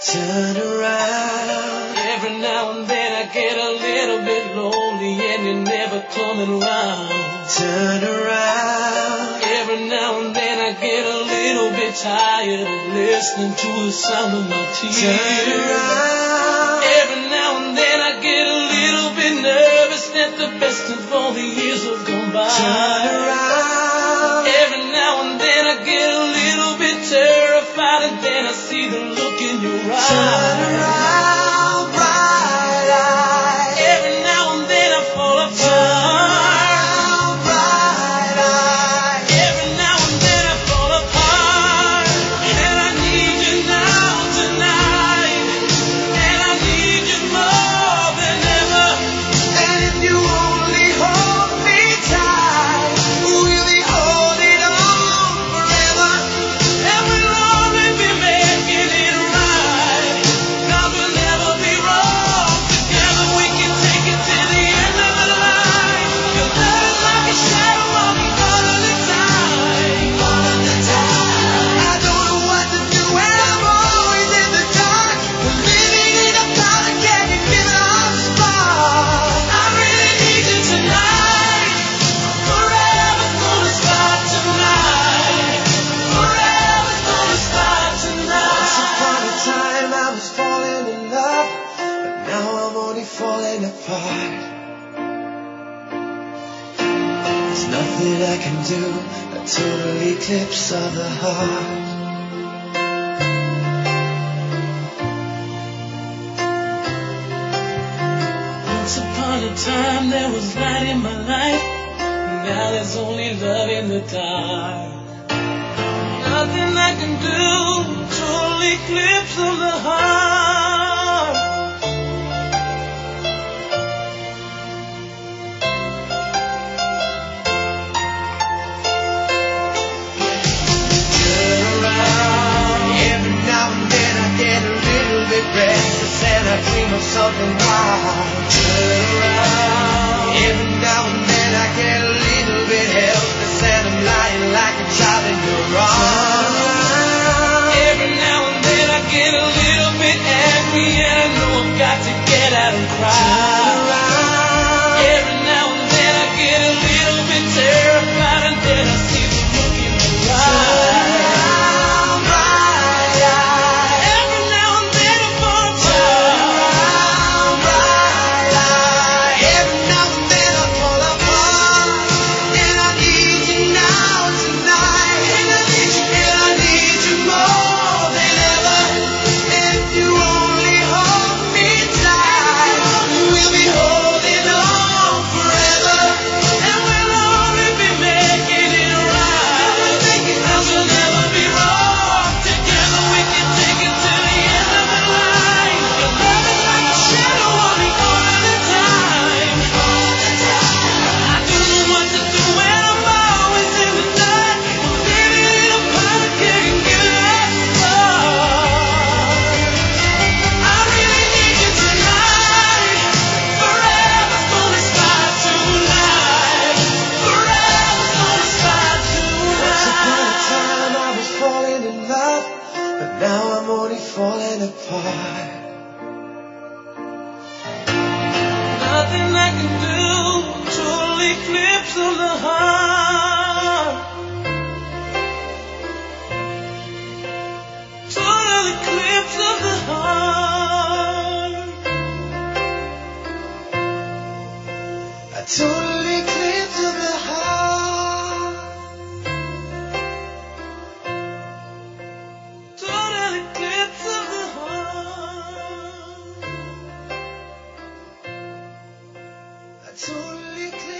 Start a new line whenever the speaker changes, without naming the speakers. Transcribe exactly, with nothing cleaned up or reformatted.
Turn around.
Every now and then I get a little bit lonely and you're never coming around.
Turn around.
Every now and then I get a little bit tired of listening to the sound of my tears.
Turn around.
Every now and then I get a little bit nervous that the best of all the years have gone by.
Turn around.
Every now and then I get a little bit terrified and then I see the look in your eyes.
Turn around, bright eyes.
Every now and then I fall apart.
Turn around, bright eyes.
Every now and then I fall apart. And I need you now tonight. And I need you more than ever.
And if you only hold me tight, we'll be holding on forever.
And we'll only be making it right. 'Cause we'll never be wrong. Together we can take it to the end of the line. Your love is like a shadow on me all of the time.
All of the time. I don't know what to do when I'm always in the dark. We're living in a cloud, can you feel our spark?
I really need you tonight. Forever's gonna start tonight. Forever's gonna start
Once upon a
tonight.
time I was falling in love, but now I'm only falling apart. There's nothing I can do, a total eclipse of the heart.
Once upon a time there was light in my life. Now there's only love in the dark. Nothing I can do, total eclipse of the heart.
Turn around. Every now and then I get a little bit restless and I dream of something wild. Turn around. Every now and then I get a little bit helpless and I'm lying like a child in your arms.
Every now and then I get a little bit angry and I know I've got to get out and
Turn
cry.
around.
Every now and then I get a little bit terrified and then I see the look in your eyes.
Turn bright eyes.
Every now and then I fall
Turn
apart.
bright eyes. Every now and then I fall apart. And I need you now tonight. And I need you, and I need you more than ever. And if you only hold me tight, we'll be holding on forever.
And we'll only be making it right. Cause we'll never be wrong. Together we can take it to the end of the line. Your love is like a shadow on me all of the time. I don't know what to do when I'm always in the dark. I'm living in a panic, can't get that far. I really need you tonight. Forever's gonna start tonight. Forever's gonna start
Once upon a
tonight.
time I was falling in love, but now I'm only falling apart.
Nothing I can do, total eclipse of the heart. Total eclipse of the heart.
A total eclipse of the heart.
Total eclipse of the heart.
A total eclipse.